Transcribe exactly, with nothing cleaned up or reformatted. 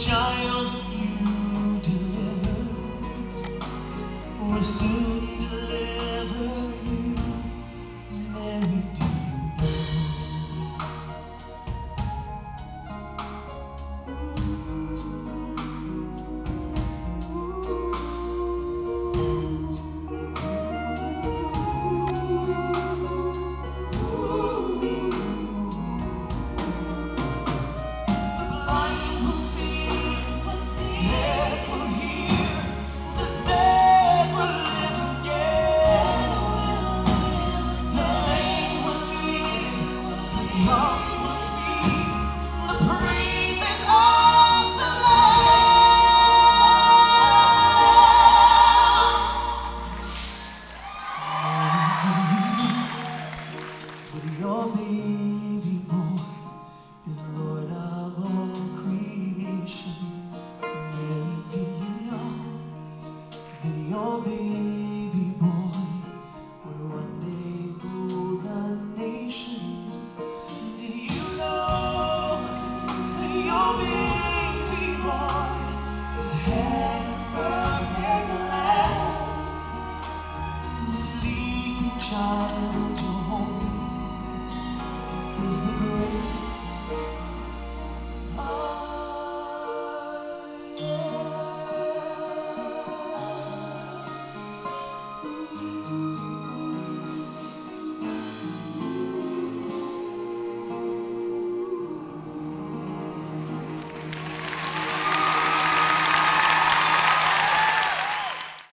child that you delivered will soon deliver you. Mary, do you know? The blind will see, deaf will hear, the dead will live again. The lame will lead, the tongue will speak, the praises of the Lamb. Do you know that your baby boy is Lord of all creation? Mary, do you know that your baby boy would one day rule the nations? Do you know that your baby boy is heaven?